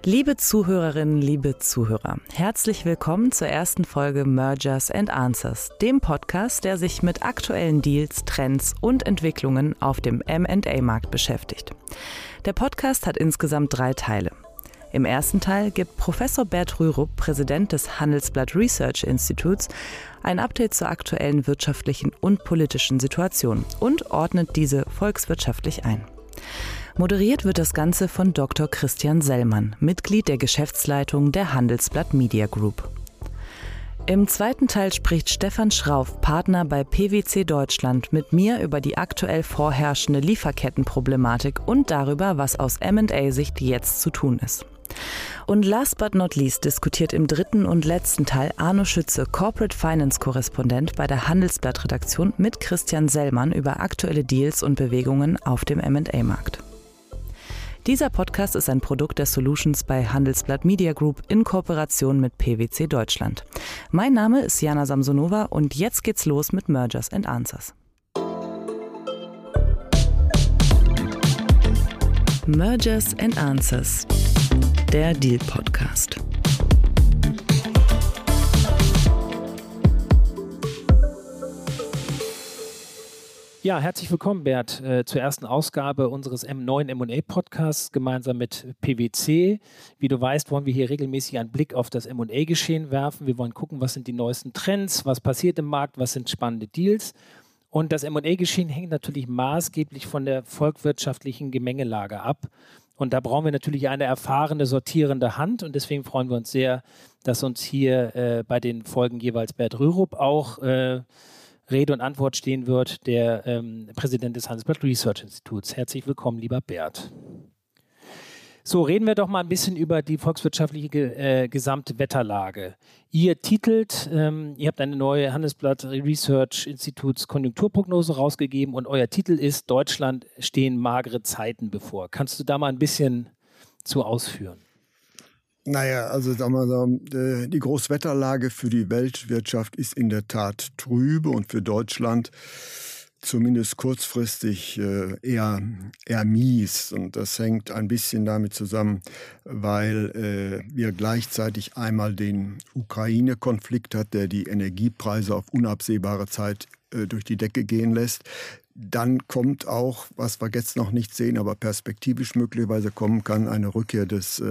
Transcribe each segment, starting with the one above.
Liebe Zuhörerinnen, liebe Zuhörer, herzlich willkommen zur ersten Folge Mergers and Answers, dem Podcast, der sich mit aktuellen Deals, Trends und Entwicklungen auf dem M&A-Markt beschäftigt. Der Podcast hat insgesamt 3 Teile. Im ersten Teil gibt Professor Bert Rürup, Präsident des Handelsblatt Research Instituts, ein Update zur aktuellen wirtschaftlichen und politischen Situation und ordnet diese volkswirtschaftlich ein. Moderiert wird das Ganze von Dr. Christian Sellmann, Mitglied der Geschäftsleitung der Handelsblatt Media Group. Im zweiten Teil spricht Stefan Schrauf, Partner bei PwC Deutschland, mit mir über die aktuell vorherrschende Lieferkettenproblematik und darüber, was aus M&A-Sicht jetzt zu tun ist. Und last but not least diskutiert im dritten und letzten Teil Arno Schütze, Corporate Finance Korrespondent bei der Handelsblatt-Redaktion, mit Christian Sellmann über aktuelle Deals und Bewegungen auf dem M&A-Markt. Dieser Podcast ist ein Produkt der Solutions bei Handelsblatt Media Group in Kooperation mit PwC Deutschland. Mein Name ist Jana Samsonova und jetzt geht's los mit Mergers and Answers. Mergers and Answers, der Deal-Podcast. Ja, herzlich willkommen, Bert, zur ersten Ausgabe unseres neuen M&A-Podcasts gemeinsam mit PwC. Wie du weißt, wollen wir hier regelmäßig einen Blick auf das M&A-Geschehen werfen. Wir wollen gucken, was sind die neuesten Trends, was passiert im Markt, was sind spannende Deals. Und das M&A-Geschehen hängt natürlich maßgeblich von der volkswirtschaftlichen Gemengelage ab. Und da brauchen wir natürlich eine erfahrene, sortierende Hand. Und deswegen freuen wir uns sehr, dass uns hier bei den Folgen jeweils Bert Rürup auch Rede und Antwort stehen wird, der Präsident des Handelsblatt Research Instituts. Herzlich willkommen, lieber Bert. So, reden wir doch mal ein bisschen über die volkswirtschaftliche Gesamtwetterlage. Ihr titelt, ihr habt eine neue Handelsblatt Research Instituts Konjunkturprognose rausgegeben und euer Titel ist: Deutschland stehen magere Zeiten bevor. Kannst du da mal ein bisschen zu ausführen? Naja, also sagen wir so, die Großwetterlage für die Weltwirtschaft ist in der Tat trübe und für Deutschland zumindest kurzfristig eher mies. Und das hängt ein bisschen damit zusammen, weil wir gleichzeitig einmal den Ukraine-Konflikt hat, der die Energiepreise auf unabsehbare Zeit durch die Decke gehen lässt. Dann kommt auch, was wir jetzt noch nicht sehen, aber perspektivisch möglicherweise kommen kann, eine Rückkehr des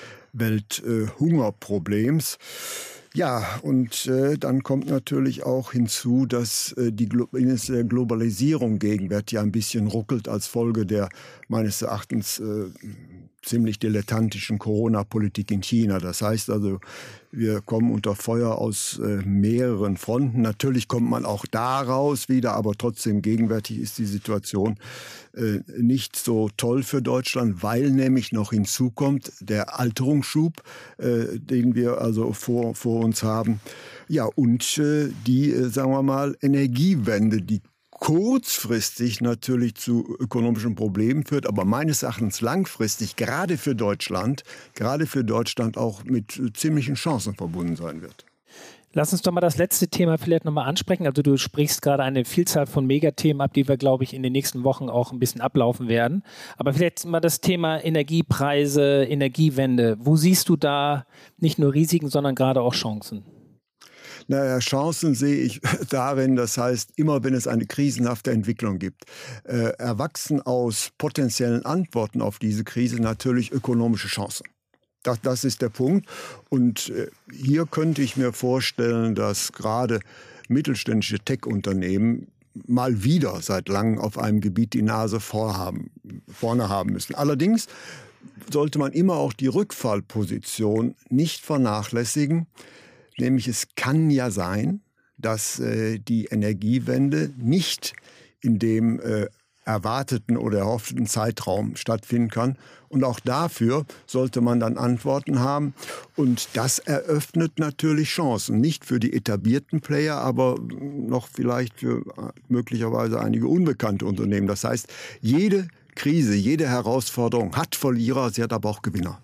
Welthungerproblems. Ja, und dann kommt natürlich auch hinzu, dass die Globalisierung gegenwärtig ja ein bisschen ruckelt als Folge der meines Erachtens ziemlich dilettantischen Corona-Politik in China. Das heißt also, wir kommen unter Feuer aus mehreren Fronten. Natürlich kommt man auch da raus wieder, aber trotzdem gegenwärtig ist die Situation nicht so toll für Deutschland, weil nämlich noch hinzukommt der Alterungsschub, den wir also vor uns haben. Ja, und die, sagen wir mal, Energiewende, die kurzfristig natürlich zu ökonomischen Problemen führt, aber meines Erachtens langfristig gerade für Deutschland auch mit ziemlichen Chancen verbunden sein wird. Lass uns doch mal das letzte Thema vielleicht nochmal ansprechen. Also du sprichst gerade eine Vielzahl von Megathemen ab, die wir, glaube ich, in den nächsten Wochen auch ein bisschen ablaufen werden. Aber vielleicht mal das Thema Energiepreise, Energiewende. Wo siehst du da nicht nur Risiken, sondern gerade auch Chancen? Naja, Chancen sehe ich darin, das heißt, immer wenn es eine krisenhafte Entwicklung gibt, erwachsen aus potenziellen Antworten auf diese Krise natürlich ökonomische Chancen. Das ist der Punkt. Und hier könnte ich mir vorstellen, dass gerade mittelständische Tech-Unternehmen mal wieder seit langem auf einem Gebiet die Nase vorne haben müssen. Allerdings sollte man immer auch die Rückfallposition nicht vernachlässigen. Nämlich es kann ja sein, dass die Energiewende nicht in dem erwarteten oder erhofften Zeitraum stattfinden kann. Und auch dafür sollte man dann Antworten haben. Und das eröffnet natürlich Chancen. Nicht für die etablierten Player, aber noch vielleicht für möglicherweise einige unbekannte Unternehmen. Das heißt, jede Krise, jede Herausforderung hat Verlierer, sie hat aber auch Gewinner.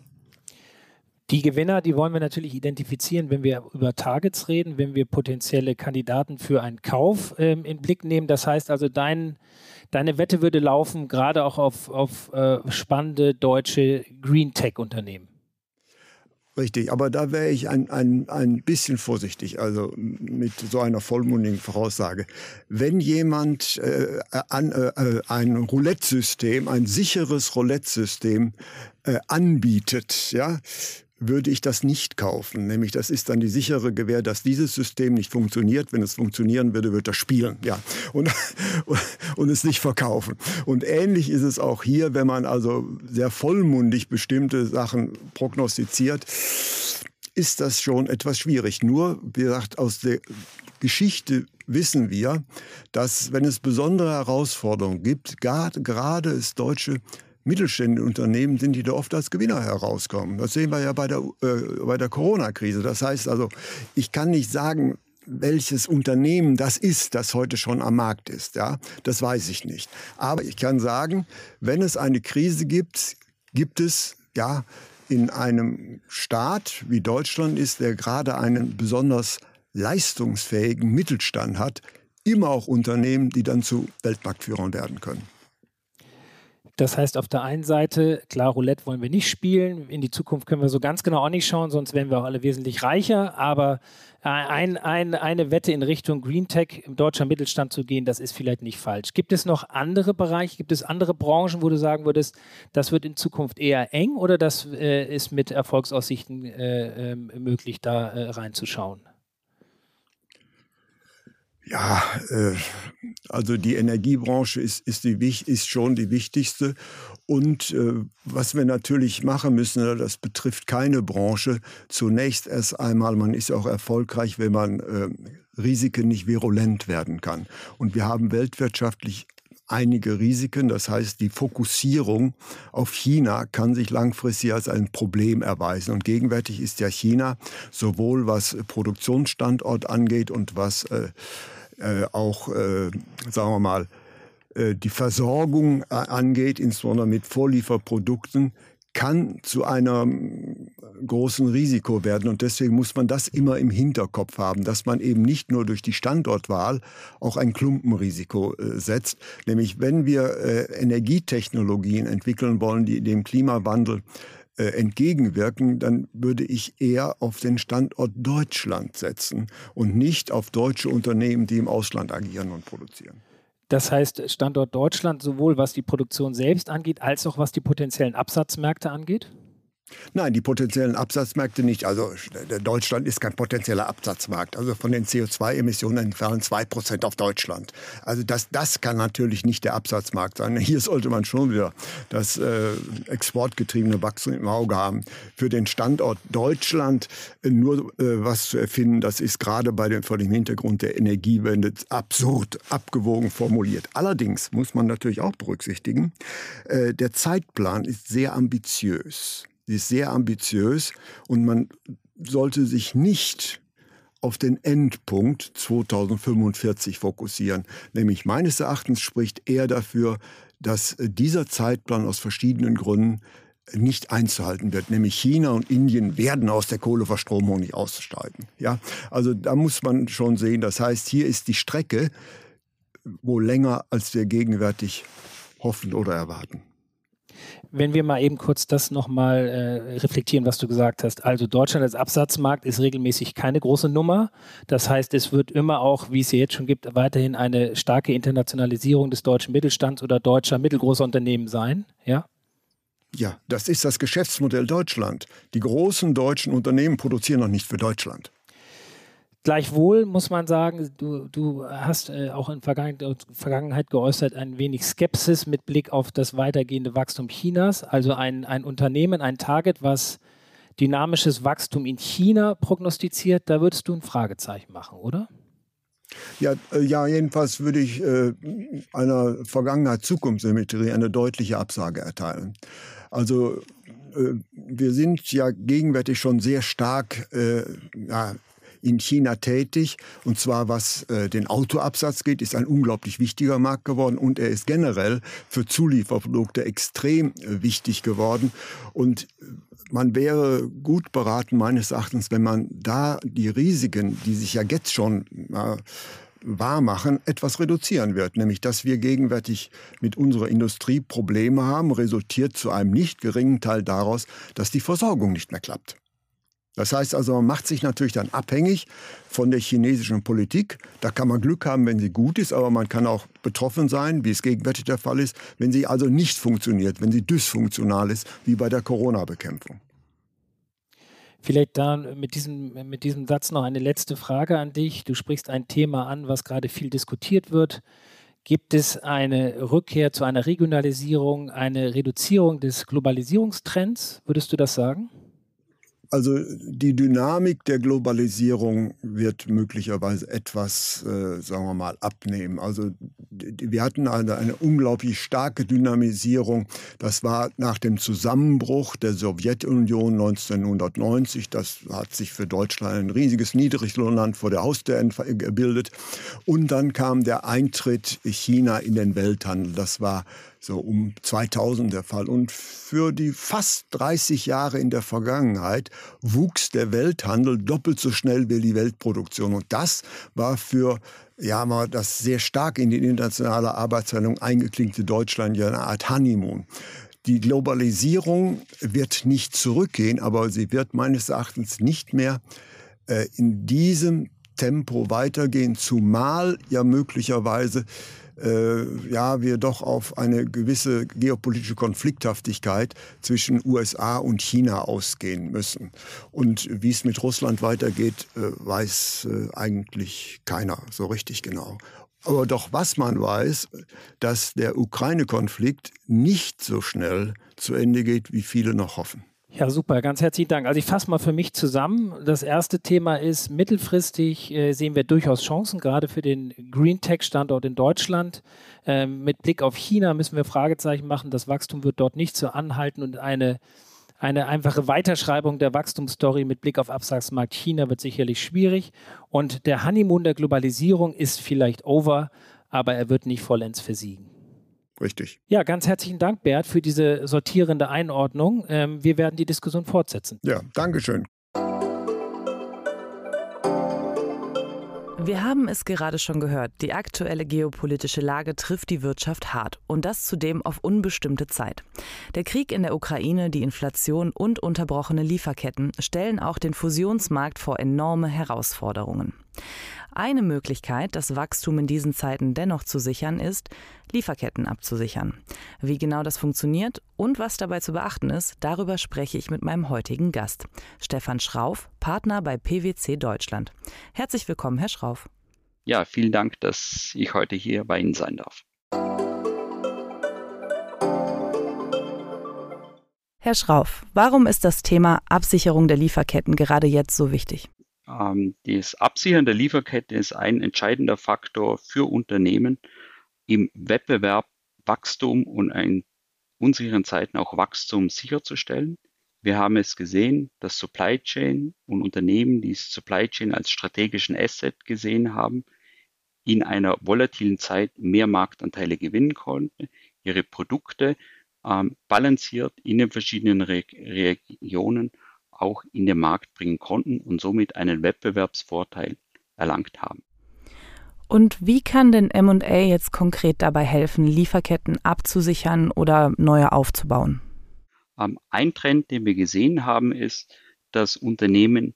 Die Gewinner, die wollen wir natürlich identifizieren, wenn wir über Targets reden, wenn wir potenzielle Kandidaten für einen Kauf in Blick nehmen. Das heißt also, deine Wette würde laufen, gerade auch auf spannende deutsche Green Tech Unternehmen. Richtig, aber da wäre ich ein bisschen vorsichtig, also mit so einer vollmundigen Voraussage. Wenn jemand ein Roulette-System, ein sicheres Roulette-System anbietet, ja, würde ich das nicht kaufen. Nämlich, das ist dann die sichere Gewähr, dass dieses System nicht funktioniert. Wenn es funktionieren würde, wird das spielen, ja, und es nicht verkaufen. Und ähnlich ist es auch hier, wenn man also sehr vollmundig bestimmte Sachen prognostiziert, ist das schon etwas schwierig. Nur, wie gesagt, aus der Geschichte wissen wir, dass, wenn es besondere Herausforderungen gibt, gerade es deutsche mittelständische Unternehmen sind, die da oft als Gewinner herauskommen. Das sehen wir ja bei der Corona-Krise. Das heißt also, ich kann nicht sagen, welches Unternehmen das ist, das heute schon am Markt ist. Ja? Das weiß ich nicht. Aber ich kann sagen, wenn es eine Krise gibt, gibt es ja in einem Staat wie Deutschland ist, der gerade einen besonders leistungsfähigen Mittelstand hat, immer auch Unternehmen, die dann zu Weltmarktführern werden können. Das heißt, auf der einen Seite, klar, Roulette wollen wir nicht spielen. In die Zukunft können wir so ganz genau auch nicht schauen, sonst wären wir auch alle wesentlich reicher. Aber eine Wette in Richtung Green Tech im deutschen Mittelstand zu gehen, das ist vielleicht nicht falsch. Gibt es noch andere Bereiche, gibt es andere Branchen, wo du sagen würdest, das wird in Zukunft eher eng oder das ist mit Erfolgsaussichten möglich, da reinzuschauen? Ja, also die Energiebranche ist schon die wichtigste. Und was wir natürlich machen müssen, das betrifft keine Branche. Zunächst erst einmal, man ist auch erfolgreich, wenn man Risiken nicht virulent werden kann. Und wir haben weltwirtschaftlich einige Risiken. Das heißt, die Fokussierung auf China kann sich langfristig als ein Problem erweisen. Und gegenwärtig ist ja China sowohl was Produktionsstandort angeht und was auch, sagen wir mal, die Versorgung angeht, insbesondere mit Vorlieferprodukten, kann zu einem großen Risiko werden. Und deswegen muss man das immer im Hinterkopf haben, dass man eben nicht nur durch die Standortwahl auch ein Klumpenrisiko setzt. Nämlich, wenn wir Energietechnologien entwickeln wollen, die dem Klimawandel entgegenwirken, dann würde ich eher auf den Standort Deutschland setzen und nicht auf deutsche Unternehmen, die im Ausland agieren und produzieren. Das heißt, Standort Deutschland, sowohl was die Produktion selbst angeht, als auch was die potenziellen Absatzmärkte angeht? Nein, die potenziellen Absatzmärkte nicht. Also Deutschland ist kein potenzieller Absatzmarkt. Also von den CO2-Emissionen entfallen 2% auf Deutschland. Also das kann natürlich nicht der Absatzmarkt sein. Hier sollte man schon wieder das exportgetriebene Wachstum im Auge haben. Für den Standort Deutschland nur was zu erfinden, das ist gerade vor dem Hintergrund der Energiewende absurd abgewogen formuliert. Allerdings muss man natürlich auch berücksichtigen, der Zeitplan ist sehr ambitiös. Sie ist sehr ambitiös und man sollte sich nicht auf den Endpunkt 2045 fokussieren. Nämlich meines Erachtens spricht eher dafür, dass dieser Zeitplan aus verschiedenen Gründen nicht einzuhalten wird. Nämlich China und Indien werden aus der Kohleverstromung nicht aussteigen. Ja? Also da muss man schon sehen, das heißt, hier ist die Strecke wohl länger, als wir gegenwärtig hoffen oder erwarten. Wenn wir mal eben kurz das nochmal reflektieren, was du gesagt hast. Also Deutschland als Absatzmarkt ist regelmäßig keine große Nummer. Das heißt, es wird immer auch, wie es hier jetzt schon gibt, weiterhin eine starke Internationalisierung des deutschen Mittelstands oder deutscher mittelgroßer Unternehmen sein, ja? Ja, das ist das Geschäftsmodell Deutschland. Die großen deutschen Unternehmen produzieren noch nicht für Deutschland. Gleichwohl muss man sagen, du hast auch in Vergangenheit geäußert ein wenig Skepsis mit Blick auf das weitergehende Wachstum Chinas. Also ein Unternehmen, ein Target, was dynamisches Wachstum in China prognostiziert, da würdest du ein Fragezeichen machen, oder? Ja, jedenfalls würde ich einer Vergangenheit-Zukunftssymmetrie eine deutliche Absage erteilen. Also wir sind ja gegenwärtig schon sehr stark in China tätig, und zwar was den Autoabsatz geht, ist ein unglaublich wichtiger Markt geworden und er ist generell für Zulieferprodukte extrem wichtig geworden und man wäre gut beraten, meines Erachtens, wenn man da die Risiken, die sich ja jetzt schon wahr machen, etwas reduzieren wird. Nämlich, dass wir gegenwärtig mit unserer Industrie Probleme haben, resultiert zu einem nicht geringen Teil daraus, dass die Versorgung nicht mehr klappt. Das heißt also, man macht sich natürlich dann abhängig von der chinesischen Politik. Da kann man Glück haben, wenn sie gut ist, aber man kann auch betroffen sein, wie es gegenwärtig der Fall ist, wenn sie also nicht funktioniert, wenn sie dysfunktional ist, wie bei der Corona-Bekämpfung. Vielleicht da mit diesem Satz noch eine letzte Frage an dich. Du sprichst ein Thema an, was gerade viel diskutiert wird. Gibt es eine Rückkehr zu einer Regionalisierung, eine Reduzierung des Globalisierungstrends? Würdest du das sagen? Also die Dynamik der Globalisierung wird möglicherweise etwas, sagen wir mal, abnehmen. Also wir hatten eine unglaublich starke Dynamisierung. Das war nach dem Zusammenbruch der Sowjetunion 1990. Das hat sich für Deutschland ein riesiges Niedriglohnland vor der Haustür gebildet. Und dann kam der Eintritt China in den Welthandel. Das war so um 2000 der Fall. Und für die fast 30 Jahre in der Vergangenheit wuchs der Welthandel doppelt so schnell wie die Weltproduktion. Und das war für das sehr stark in die internationale Arbeitsteilung eingeklingte Deutschland ja eine Art Honeymoon. Die Globalisierung wird nicht zurückgehen, aber sie wird meines Erachtens nicht mehr in diesem Tempo weitergehen, zumal ja möglicherweise wir doch auf eine gewisse geopolitische Konflikthaftigkeit zwischen USA und China ausgehen müssen. Und wie es mit Russland weitergeht, weiß eigentlich keiner so richtig genau. Aber doch was man weiß, dass der Ukraine-Konflikt nicht so schnell zu Ende geht, wie viele noch hoffen. Ja, super, ganz herzlichen Dank. Also ich fasse mal für mich zusammen. Das erste Thema ist, mittelfristig sehen wir durchaus Chancen, gerade für den Green Tech-Standort in Deutschland. Mit Blick auf China müssen wir Fragezeichen machen. Das Wachstum wird dort nicht so anhalten und eine einfache Weiterschreibung der Wachstumsstory mit Blick auf Absatzmarkt China wird sicherlich schwierig. Und der Honeymoon der Globalisierung ist vielleicht over, aber er wird nicht vollends versiegen. Richtig. Ja, ganz herzlichen Dank, Bert, für diese sortierende Einordnung. Wir werden die Diskussion fortsetzen. Ja, Dankeschön. Wir haben es gerade schon gehört, die aktuelle geopolitische Lage trifft die Wirtschaft hart und das zudem auf unbestimmte Zeit. Der Krieg in der Ukraine, die Inflation und unterbrochene Lieferketten stellen auch den Fusionsmarkt vor enorme Herausforderungen. Eine Möglichkeit, das Wachstum in diesen Zeiten dennoch zu sichern, ist, Lieferketten abzusichern. Wie genau das funktioniert und was dabei zu beachten ist, darüber spreche ich mit meinem heutigen Gast, Stefan Schrauf, Partner bei PwC Deutschland. Herzlich willkommen, Herr Schrauf. Ja, vielen Dank, dass ich heute hier bei Ihnen sein darf. Herr Schrauf, warum ist das Thema Absicherung der Lieferketten gerade jetzt so wichtig? Das Absichern der Lieferkette ist ein entscheidender Faktor für Unternehmen im Wettbewerb, Wachstum und in unsicheren Zeiten auch Wachstum sicherzustellen. Wir haben es gesehen, dass Supply Chain und Unternehmen, die Supply Chain als strategischen Asset gesehen haben, in einer volatilen Zeit mehr Marktanteile gewinnen konnten, ihre Produkte balanciert in den verschiedenen Regionen auch in den Markt bringen konnten und somit einen Wettbewerbsvorteil erlangt haben. Und wie kann denn M&A jetzt konkret dabei helfen, Lieferketten abzusichern oder neue aufzubauen? Ein Trend, den wir gesehen haben, ist, dass Unternehmen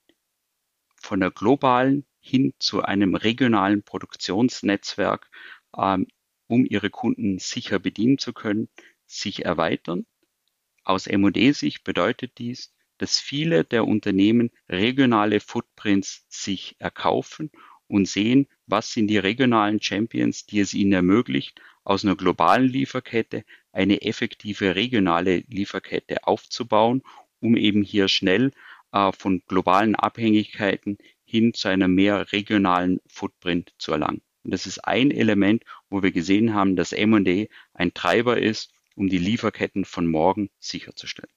von der globalen hin zu einem regionalen Produktionsnetzwerk, um ihre Kunden sicher bedienen zu können, sich erweitern. Aus M&A-Sicht bedeutet dies, dass viele der Unternehmen regionale Footprints sich erkaufen und sehen, was sind die regionalen Champions, die es ihnen ermöglicht, aus einer globalen Lieferkette eine effektive regionale Lieferkette aufzubauen, um eben hier schnell von globalen Abhängigkeiten hin zu einer mehr regionalen Footprint zu erlangen. Und das ist ein Element, wo wir gesehen haben, dass M&A ein Treiber ist, um die Lieferketten von morgen sicherzustellen.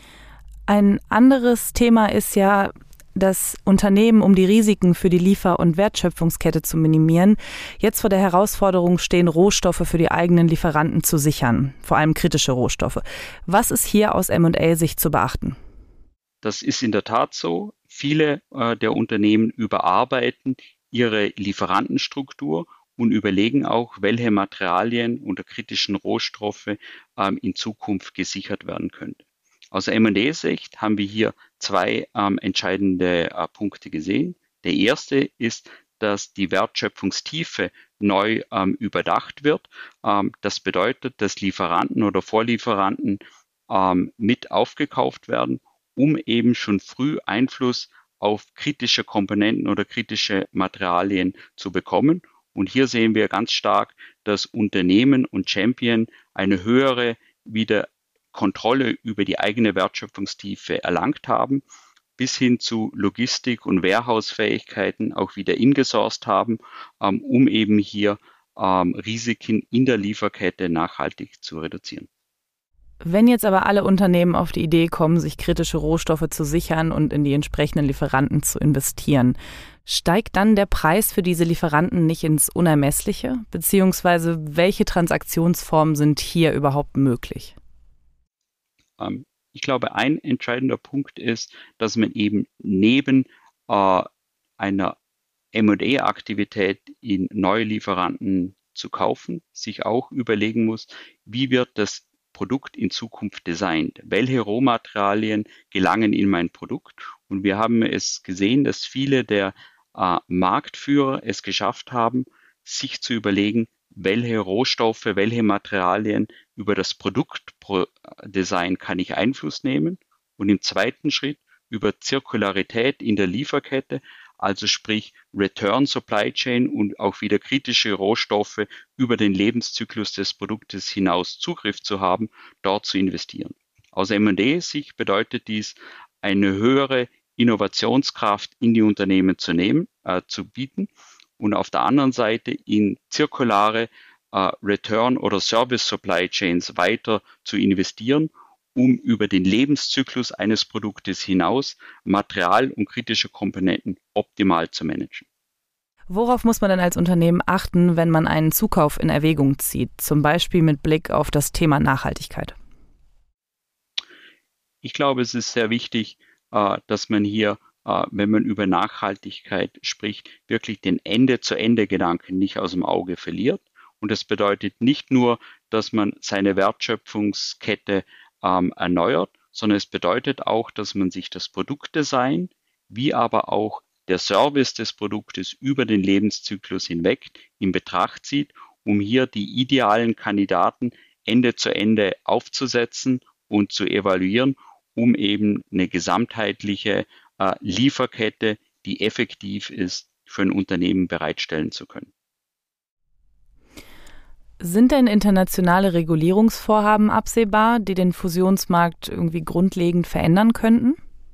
Ein anderes Thema ist ja, das Unternehmen, um die Risiken für die Liefer- und Wertschöpfungskette zu minimieren, jetzt vor der Herausforderung stehen, Rohstoffe für die eigenen Lieferanten zu sichern, vor allem kritische Rohstoffe. Was ist hier aus M&A-Sicht zu beachten? Das ist in der Tat so. Viele der Unternehmen überarbeiten ihre Lieferantenstruktur und überlegen auch, welche Materialien oder kritischen Rohstoffe in Zukunft gesichert werden könnten. Aus M&A-Sicht haben wir hier zwei entscheidende Punkte gesehen. Der erste ist, dass die Wertschöpfungstiefe neu überdacht wird. Das bedeutet, dass Lieferanten oder Vorlieferanten mit aufgekauft werden, um eben schon früh Einfluss auf kritische Komponenten oder kritische Materialien zu bekommen. Und hier sehen wir ganz stark, dass Unternehmen und Champion eine höhere Kontrolle über die eigene Wertschöpfungstiefe erlangt haben, bis hin zu Logistik- und Warehouse-Fähigkeiten auch wieder ingesourced haben, um eben hier Risiken in der Lieferkette nachhaltig zu reduzieren. Wenn jetzt aber alle Unternehmen auf die Idee kommen, sich kritische Rohstoffe zu sichern und in die entsprechenden Lieferanten zu investieren, steigt dann der Preis für diese Lieferanten nicht ins Unermessliche? Beziehungsweise welche Transaktionsformen sind hier überhaupt möglich? Ich glaube, ein entscheidender Punkt ist, dass man eben neben einer M&A-Aktivität in neue Lieferanten zu kaufen, sich auch überlegen muss, wie wird das Produkt in Zukunft designt? Welche Rohmaterialien gelangen in mein Produkt? Und wir haben es gesehen, dass viele der Marktführer es geschafft haben, sich zu überlegen, welche Rohstoffe, welche Materialien über das Produktdesign kann ich Einfluss nehmen und im zweiten Schritt über Zirkularität in der Lieferkette, also sprich Return Supply Chain und auch wieder kritische Rohstoffe über den Lebenszyklus des Produktes hinaus Zugriff zu haben, dort zu investieren. Aus M&A-Sicht bedeutet dies, eine höhere Innovationskraft in die Unternehmen zu bieten und auf der anderen Seite in zirkulare Return- oder Service-Supply Chains weiter zu investieren, um über den Lebenszyklus eines Produktes hinaus Material und kritische Komponenten optimal zu managen. Worauf muss man denn als Unternehmen achten, wenn man einen Zukauf in Erwägung zieht, zum Beispiel mit Blick auf das Thema Nachhaltigkeit? Ich glaube, es ist sehr wichtig, dass man hier, wenn man über Nachhaltigkeit spricht, wirklich den Ende-zu-Ende-Gedanken nicht aus dem Auge verliert. Und das bedeutet nicht nur, dass man seine Wertschöpfungskette erneuert, sondern es bedeutet auch, dass man sich das Produktdesign wie aber auch der Service des Produktes über den Lebenszyklus hinweg in Betracht zieht, um hier die idealen Kandidaten Ende zu Ende aufzusetzen und zu evaluieren, um eben eine gesamtheitliche Lieferkette, die effektiv ist, für ein Unternehmen bereitstellen zu können. Sind denn internationale Regulierungsvorhaben absehbar, die den Fusionsmarkt irgendwie grundlegend verändern könnten?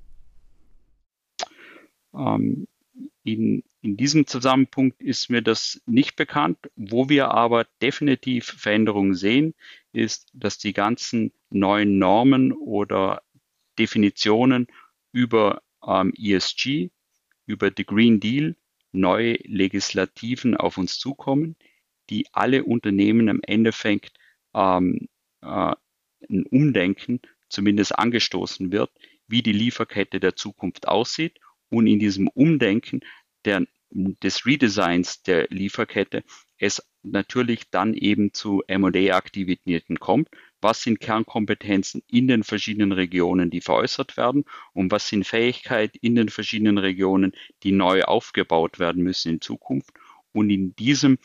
In diesem Zusammenpunkt ist mir das nicht bekannt. Wo wir aber definitiv Veränderungen sehen, ist, dass die ganzen neuen Normen oder Definitionen über ESG, über the Green Deal, neue Legislativen auf uns zukommen, die alle Unternehmen im Endeffekt ein Umdenken zumindest angestoßen wird, wie die Lieferkette der Zukunft aussieht. Und in diesem Umdenken des Redesigns der Lieferkette es natürlich dann eben zu M&A-Aktivitäten kommt. Was sind Kernkompetenzen in den verschiedenen Regionen, die veräußert werden? Und was sind Fähigkeiten in den verschiedenen Regionen, die neu aufgebaut werden müssen in Zukunft? Und in diesem,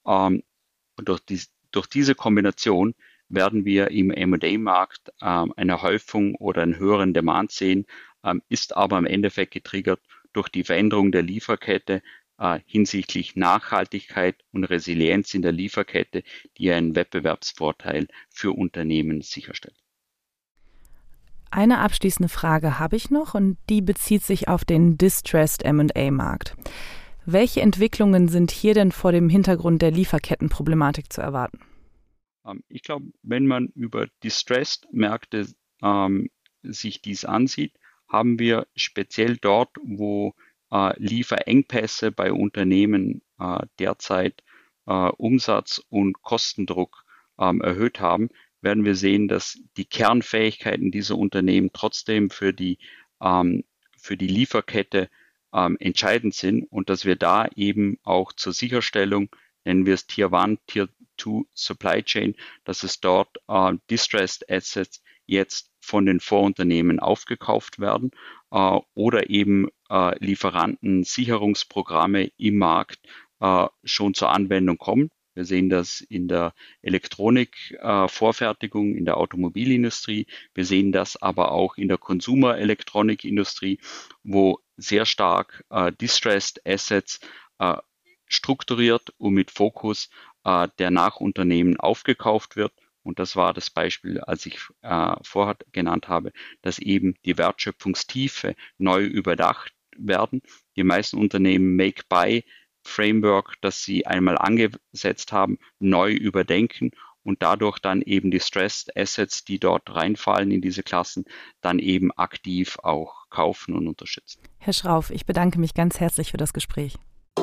durch diese Kombination werden wir im M&A-Markt eine Häufung oder einen höheren Demand sehen, ist aber im Endeffekt getriggert durch die Veränderung der Lieferkette hinsichtlich Nachhaltigkeit und Resilienz in der Lieferkette, die einen Wettbewerbsvorteil für Unternehmen sicherstellt. Eine abschließende Frage habe ich noch und die bezieht sich auf den Distressed M&A-Markt. Welche Entwicklungen sind hier denn vor dem Hintergrund der Lieferkettenproblematik zu erwarten? Ich glaube, wenn man über Distressed-Märkte sich dies ansieht, haben wir speziell dort, wo Lieferengpässe bei Unternehmen derzeit Umsatz- und Kostendruck erhöht haben, werden wir sehen, dass die Kernfähigkeiten dieser Unternehmen trotzdem für die Lieferkette entscheidend sind und dass wir da eben auch zur Sicherstellung, nennen wir es Tier 1, Tier 2 Supply Chain, dass es dort Distressed Assets jetzt von den Vorunternehmen aufgekauft werden oder eben Lieferantensicherungsprogramme im Markt schon zur Anwendung kommen. Wir sehen das in der Elektronikvorfertigung, in der Automobilindustrie. Wir sehen das aber auch in der Consumer-Elektronikindustrie, wo sehr stark Distressed Assets strukturiert und mit Fokus der Nachunternehmen aufgekauft wird. Und das war das Beispiel, als ich vorher genannt habe, dass eben die Wertschöpfungstiefe neu überdacht werden. Die meisten Unternehmen Make-Buy-Framework, das sie einmal angesetzt haben, neu überdenken und dadurch dann eben die Stressed Assets, die dort reinfallen in diese Klassen, dann eben aktiv auch kaufen und unterstützen. Herr Schrauf, ich bedanke mich ganz herzlich für das Gespräch.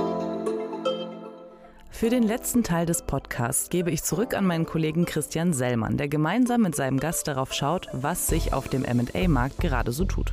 Für den letzten Teil des Podcasts gebe ich zurück an meinen Kollegen Christian Sellmann, der gemeinsam mit seinem Gast darauf schaut, was sich auf dem M&A-Markt gerade so tut.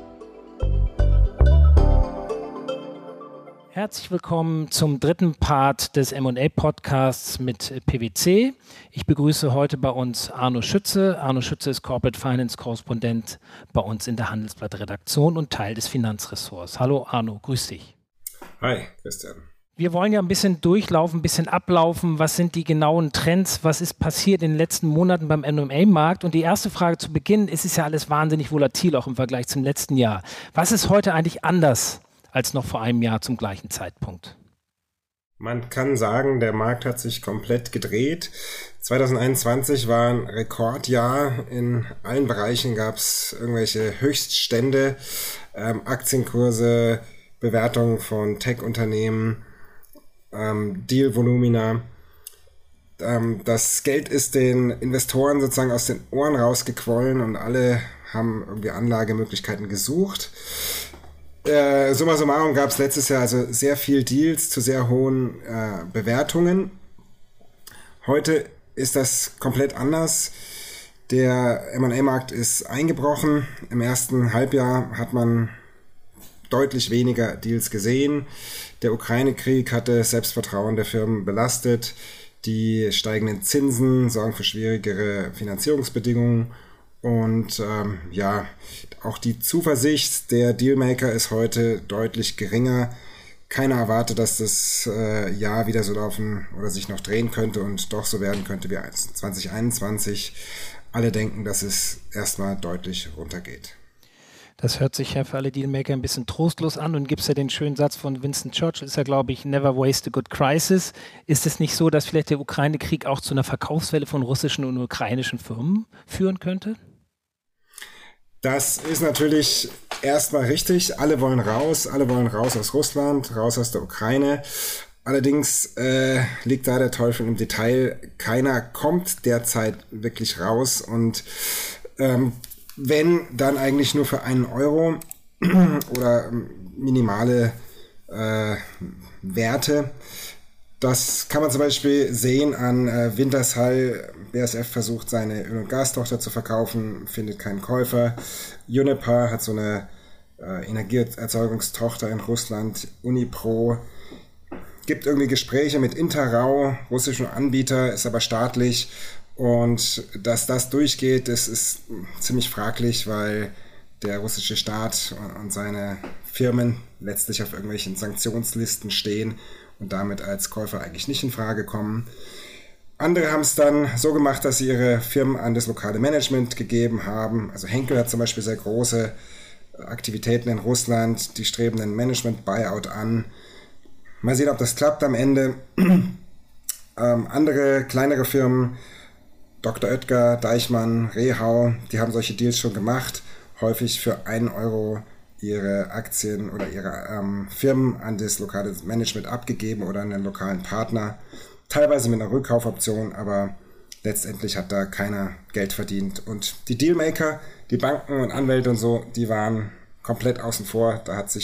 Herzlich willkommen zum dritten Part des M&A-Podcasts mit PwC. Ich begrüße heute bei uns Arno Schütze. Arno Schütze ist Corporate Finance-Korrespondent bei uns in der Handelsblatt-Redaktion und Teil des Finanzressorts. Hallo Arno, grüß dich. Hi, Christian. Wir wollen ja ein bisschen durchlaufen, ein bisschen ablaufen. Was sind die genauen Trends? Was ist passiert in den letzten Monaten beim M&A-Markt? Und die erste Frage zu Beginn, es ist ja alles wahnsinnig volatil, auch im Vergleich zum letzten Jahr. Was ist heute eigentlich anders als noch vor einem Jahr zum gleichen Zeitpunkt? Man kann sagen, der Markt hat sich komplett gedreht. 2021 war ein Rekordjahr. In allen Bereichen gab es irgendwelche Höchststände, Aktienkurse, Bewertungen von Tech-Unternehmen, Dealvolumina. Das Geld ist den Investoren sozusagen aus den Ohren rausgequollen und alle haben irgendwie Anlagemöglichkeiten gesucht. Summa summarum gab es letztes Jahr also sehr viel Deals zu sehr hohen Bewertungen. Heute ist das komplett anders. Der M&A-Markt ist eingebrochen. Im ersten Halbjahr hat man deutlich weniger Deals gesehen. Der Ukraine-Krieg hatte das Selbstvertrauen der Firmen belastet. Die steigenden Zinsen sorgen für schwierigere Finanzierungsbedingungen. Und auch die Zuversicht der Dealmaker ist heute deutlich geringer. Keiner erwartet, dass das Jahr wieder so laufen oder sich noch drehen könnte und doch so werden könnte wie 2021. Alle denken, dass es erstmal deutlich runtergeht. Das hört sich ja für alle Dealmaker ein bisschen trostlos an und gibt es ja den schönen Satz von Winston Churchill, ist ja glaube ich, never waste a good crisis. Ist es nicht so, dass vielleicht der Ukraine-Krieg auch zu einer Verkaufswelle von russischen und ukrainischen Firmen führen könnte? Das ist natürlich erstmal richtig. Alle wollen raus aus Russland, raus aus der Ukraine. Allerdings liegt da der Teufel im Detail. Keiner kommt derzeit wirklich raus und wenn, dann eigentlich nur für €1 oder minimale Werte. Das kann man zum Beispiel sehen an Wintershall. BASF versucht, seine Öl- und Gastochter zu verkaufen, findet keinen Käufer. Uniper hat so eine Energieerzeugungstochter in Russland. Unipro gibt irgendwie Gespräche mit Interrau, russischen Anbieter, ist aber staatlich. Und dass das durchgeht, das ist ziemlich fraglich, weil der russische Staat und seine Firmen letztlich auf irgendwelchen Sanktionslisten stehen und damit als Käufer eigentlich nicht in Frage kommen. Andere haben es dann so gemacht, dass sie ihre Firmen an das lokale Management gegeben haben. Also Henkel hat zum Beispiel sehr große Aktivitäten in Russland, die streben einen Management-Buyout an. Mal sehen, ob das klappt am Ende. Andere kleinere Firmen, Dr. Oetker, Deichmann, Rehau, die haben solche Deals schon gemacht, häufig für €1 ihre Aktien oder ihre Firmen an das lokale Management abgegeben oder an den lokalen Partner, teilweise mit einer Rückkaufoption, aber letztendlich hat da keiner Geld verdient. Und die Dealmaker, die Banken und Anwälte und so, die waren komplett außen vor, da hat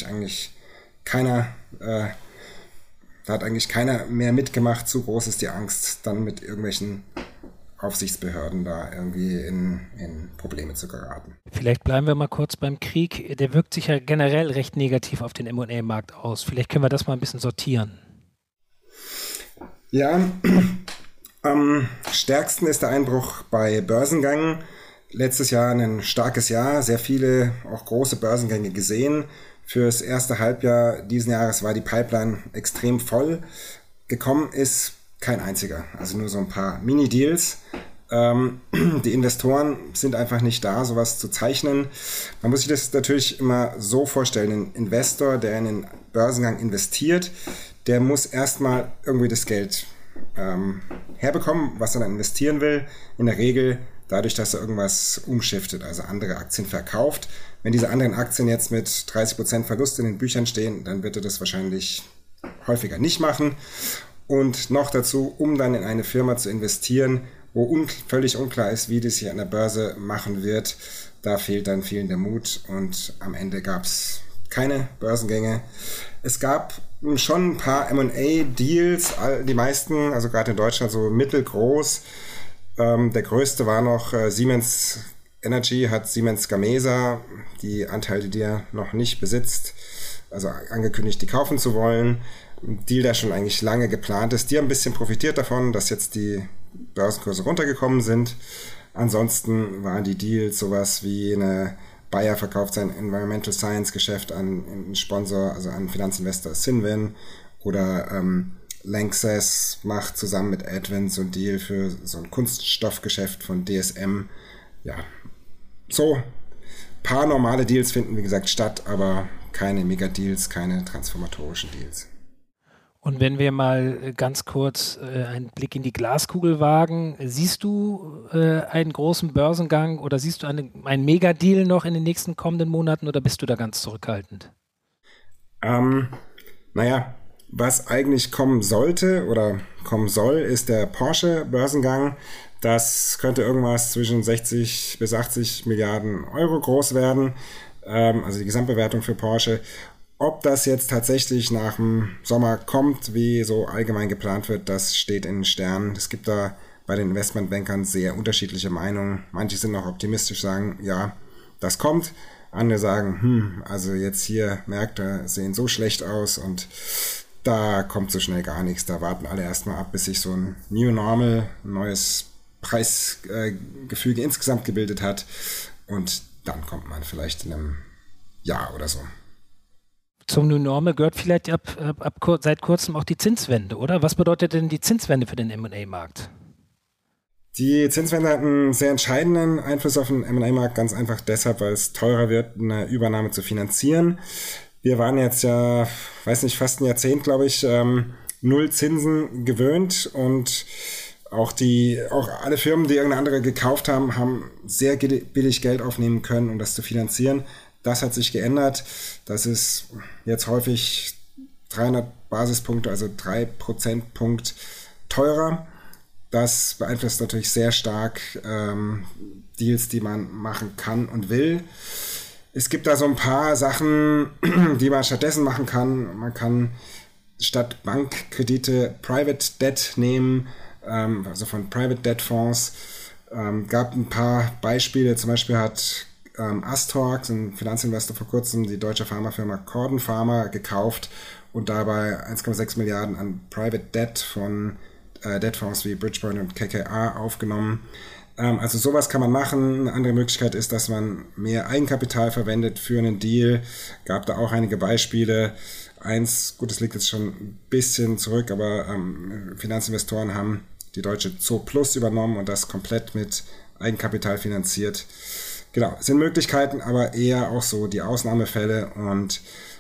eigentlich keiner mehr mitgemacht, zu groß ist die Angst, dann mit irgendwelchen Aufsichtsbehörden da irgendwie in Probleme zu geraten. Vielleicht bleiben wir mal kurz beim Krieg. Der wirkt sich ja generell recht negativ auf den M&A-Markt aus. Vielleicht können wir das mal ein bisschen sortieren. Ja, am stärksten ist der Einbruch bei Börsengängen. letztes Jahr ein starkes Jahr, sehr viele auch große Börsengänge gesehen. Fürs erste Halbjahr diesen Jahres war die Pipeline extrem voll. Gekommen ist kein einziger, also nur so ein paar Mini-Deals. Die Investoren sind einfach nicht da, sowas zu zeichnen. Man muss sich das natürlich immer so vorstellen, ein Investor, der in einen Börsengang investiert, der muss erstmal irgendwie das Geld herbekommen, was er dann investieren will. In der Regel dadurch, dass er irgendwas umschiftet, also andere Aktien verkauft. Wenn diese anderen Aktien jetzt mit 30% Verlust in den Büchern stehen, dann wird er das wahrscheinlich häufiger nicht machen. Und noch dazu, um dann in eine Firma zu investieren, wo völlig unklar ist, wie das hier an der Börse machen wird, da fehlt dann vielen der Mut und am Ende gab es keine Börsengänge. Es gab schon ein paar M&A-Deals, die meisten, also gerade in Deutschland so mittelgroß. Der größte war noch Siemens Energy, hat Siemens Gamesa, die Anteile, die er noch nicht besitzt, also angekündigt, die kaufen zu wollen. Ein Deal, der schon eigentlich lange geplant ist. Die haben ein bisschen profitiert davon, dass jetzt die Börsenkurse runtergekommen sind. Ansonsten waren die Deals sowas wie eine Bayer verkauft sein Environmental Science Geschäft an einen Sponsor, also an Finanzinvestor Cinven, oder Lanxess macht zusammen mit Advent so ein Deal für so ein Kunststoffgeschäft von DSM. Ja, so ein paar normale Deals finden, wie gesagt, statt, aber keine Mega-Deals, keine transformatorischen Deals. Und wenn wir mal ganz kurz einen Blick in die Glaskugel wagen, siehst du einen großen Börsengang oder siehst du einen Mega-Deal noch in den nächsten kommenden Monaten oder bist du da ganz zurückhaltend? Naja, was eigentlich kommen sollte oder kommen soll, ist der Porsche-Börsengang. Das könnte irgendwas zwischen 60 bis 80 Milliarden Euro groß werden, also die Gesamtbewertung für Porsche. Ob das jetzt tatsächlich nach dem Sommer kommt, wie so allgemein geplant wird, das steht in den Sternen. Es gibt da bei den Investmentbankern sehr unterschiedliche Meinungen. Manche sind noch optimistisch, sagen, ja, das kommt. Andere sagen, also jetzt hier Märkte sehen so schlecht aus und da kommt so schnell gar nichts. Da warten alle erstmal ab, bis sich so ein New Normal, ein neues Preisgefüge insgesamt gebildet hat. Und dann kommt man vielleicht in einem Jahr oder so. Zum New Normal gehört vielleicht seit kurzem auch die Zinswende, oder? Was bedeutet denn die Zinswende für den M&A-Markt? Die Zinswende hat einen sehr entscheidenden Einfluss auf den M&A-Markt, ganz einfach deshalb, weil es teurer wird, eine Übernahme zu finanzieren. Wir waren jetzt ja, fast ein Jahrzehnt, glaube ich, null Zinsen gewöhnt und auch alle Firmen, die irgendeine andere gekauft haben, haben sehr billig Geld aufnehmen können, um das zu finanzieren. Das hat sich geändert. Das ist jetzt häufig 300 Basispunkte, also 3 Prozentpunkt teurer. Das beeinflusst natürlich sehr stark Deals, die man machen kann und will. Es gibt da so ein paar Sachen, die man stattdessen machen kann. Man kann statt Bankkredite Private Debt nehmen, also von Private Debt Fonds. Gab ein paar Beispiele, zum Beispiel hat Astorg, ein Finanzinvestor, vor kurzem die deutsche Pharmafirma Corden Pharma gekauft und dabei 1,6 Milliarden an Private Debt von Debtfonds wie Bridgepoint und KKR aufgenommen. Also sowas kann man machen. Eine andere Möglichkeit ist, dass man mehr Eigenkapital verwendet für einen Deal. Gab da auch einige Beispiele. Das liegt jetzt schon ein bisschen zurück, aber Finanzinvestoren haben die deutsche Zooplus übernommen und das komplett mit Eigenkapital finanziert. Genau, es sind Möglichkeiten, aber eher auch so die Ausnahmefälle und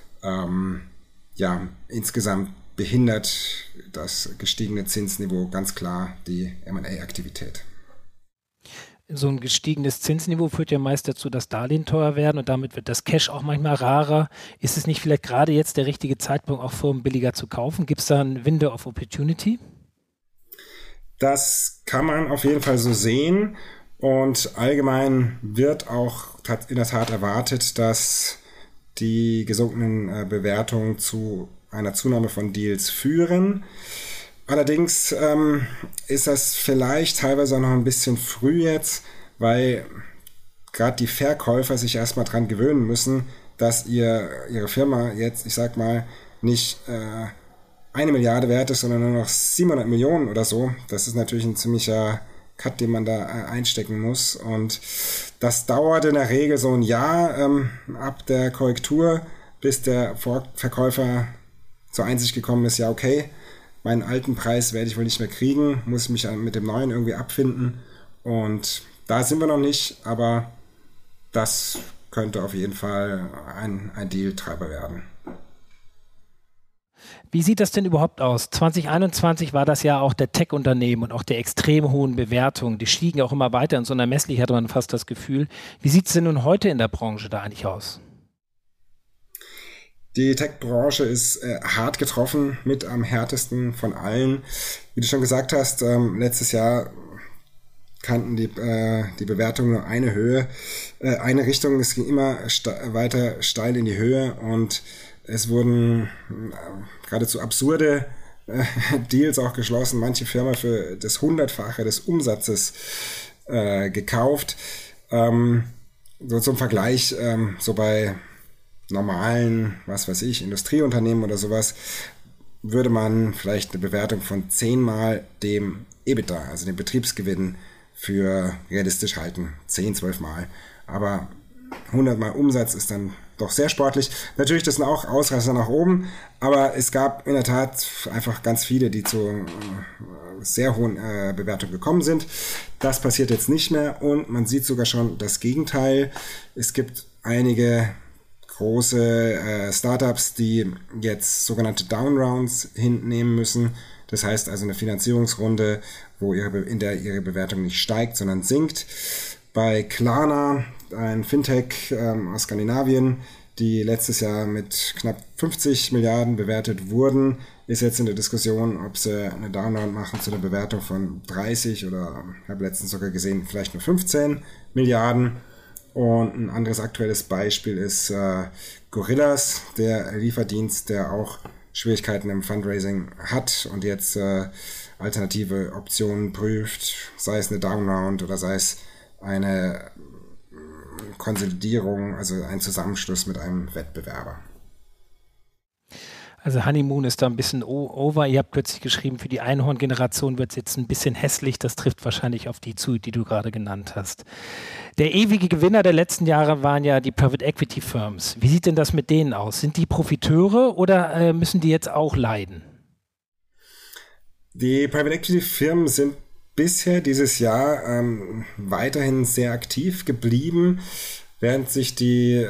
insgesamt behindert das gestiegene Zinsniveau ganz klar die M&A-Aktivität. So ein gestiegenes Zinsniveau führt ja meist dazu, dass Darlehen teuer werden und damit wird das Cash auch manchmal rarer. Ist es nicht vielleicht gerade jetzt der richtige Zeitpunkt, auch Firmen billiger zu kaufen? Gibt es da ein Window of Opportunity? Das kann man auf jeden Fall so sehen. Und allgemein wird auch in der Tat erwartet, dass die gesunkenen Bewertungen zu einer Zunahme von Deals führen. Allerdings ist das vielleicht teilweise auch noch ein bisschen früh jetzt, weil gerade die Verkäufer sich erstmal dran gewöhnen müssen, dass ihre Firma jetzt, ich sag mal, nicht 1 Milliarde wert ist, sondern nur noch 700 Millionen oder so. Das ist natürlich ein ziemlicher Cut, den man da einstecken muss. Und das dauert in der Regel so ein Jahr ab der Korrektur, bis der Verkäufer zur Einsicht gekommen ist, ja okay, meinen alten Preis werde ich wohl nicht mehr kriegen, muss mich mit dem neuen irgendwie abfinden. Und da sind wir noch nicht, aber das könnte auf jeden Fall ein Deal-Treiber werden. Wie sieht das denn überhaupt aus? 2021 war das Jahr auch der Tech-Unternehmen und auch der extrem hohen Bewertungen. Die stiegen auch immer weiter. In so einer Messlich hatte man fast das Gefühl. Wie sieht es denn nun heute in der Branche da eigentlich aus? Die Tech-Branche ist hart getroffen, mit am härtesten von allen. Wie du schon gesagt hast, letztes Jahr kannten die Bewertungen nur eine Höhe, eine Richtung. Es ging immer weiter steil in die Höhe und es wurden geradezu absurde Deals auch geschlossen. Manche Firmen für das 100-fache des Umsatzes gekauft. So zum Vergleich, so bei normalen, was weiß ich, Industrieunternehmen oder sowas, würde man vielleicht eine Bewertung von 10-mal dem EBITDA, also dem Betriebsgewinn, für realistisch halten. 10, 12-mal. Aber 100-mal Umsatz ist dann doch sehr sportlich. Natürlich, das sind auch Ausreißer nach oben, aber es gab in der Tat einfach ganz viele, die zu sehr hohen Bewertungen gekommen sind. Das passiert jetzt nicht mehr und man sieht sogar schon das Gegenteil. Es gibt einige große Startups, die jetzt sogenannte Downrounds hinnehmen müssen. Das heißt also eine Finanzierungsrunde, in der ihre Bewertung nicht steigt, sondern sinkt. Bei Klarna, ein Fintech aus Skandinavien, die letztes Jahr mit knapp 50 Milliarden bewertet wurden, ist jetzt in der Diskussion, ob sie eine Downround machen zu einer Bewertung von 30 oder, ich habe letztens sogar gesehen, vielleicht nur 15 Milliarden. Und ein anderes aktuelles Beispiel ist Gorillas, der Lieferdienst, der auch Schwierigkeiten im Fundraising hat und jetzt alternative Optionen prüft, sei es eine Downround oder sei es eine Konsolidierung, also ein Zusammenschluss mit einem Wettbewerber. Also Honeymoon ist da ein bisschen over. Ihr habt kürzlich geschrieben, für die Einhorn-Generation wird es jetzt ein bisschen hässlich. Das trifft wahrscheinlich auf die zu, die du gerade genannt hast. Der ewige Gewinner der letzten Jahre waren ja die Private Equity Firms. Wie sieht denn das mit denen aus? Sind die Profiteure oder müssen die jetzt auch leiden? Die Private Equity Firmen sind bisher dieses Jahr weiterhin sehr aktiv geblieben, während sich die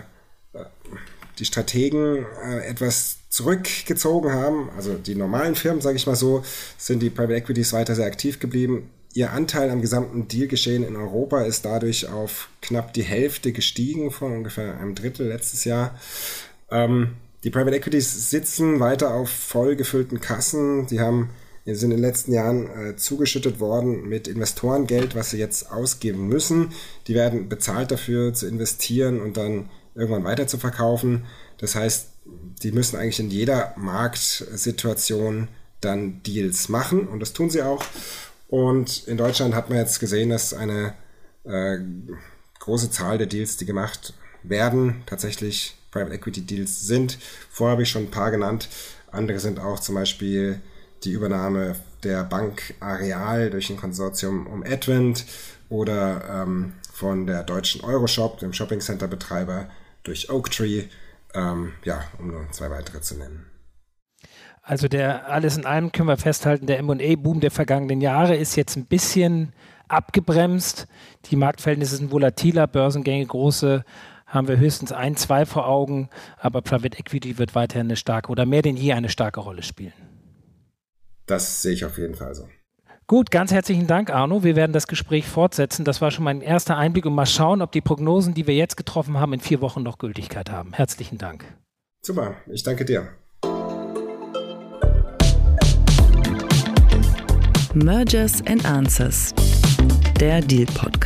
Strategen etwas zurückgezogen haben. Also die normalen Firmen, sage ich mal so, sind die Private Equities weiter sehr aktiv geblieben. Ihr Anteil am gesamten Dealgeschehen in Europa ist dadurch auf knapp die Hälfte gestiegen, von ungefähr einem Drittel letztes Jahr. Die Private Equities sitzen weiter auf voll gefüllten Kassen. Die sind in den letzten Jahren zugeschüttet worden mit Investorengeld, was sie jetzt ausgeben müssen. Die werden bezahlt dafür, zu investieren und dann irgendwann weiter zu verkaufen. Das heißt, die müssen eigentlich in jeder Marktsituation dann Deals machen und das tun sie auch. Und in Deutschland hat man jetzt gesehen, dass eine große Zahl der Deals, die gemacht werden, tatsächlich Private Equity Deals sind. Vorher habe ich schon ein paar genannt. Andere sind auch zum Beispiel die Übernahme der Bank Areal durch ein Konsortium um Advent oder von der deutschen Euroshop, dem Shopping-Center-Betreiber, durch Oaktree, um nur 2 weitere zu nennen. Also alles in allem können wir festhalten, der M&A-Boom der vergangenen Jahre ist jetzt ein bisschen abgebremst. Die Marktverhältnisse sind volatiler, Börsengänge große haben wir höchstens 1, 2 vor Augen, aber Private Equity wird weiterhin eine starke oder mehr denn je eine starke Rolle spielen. Das sehe ich auf jeden Fall so. Gut, ganz herzlichen Dank, Arno. Wir werden das Gespräch fortsetzen. Das war schon mein erster Einblick und mal schauen, ob die Prognosen, die wir jetzt getroffen haben, in 4 Wochen noch Gültigkeit haben. Herzlichen Dank. Super, ich danke dir. Mergers and Answers, der Deal-Podcast.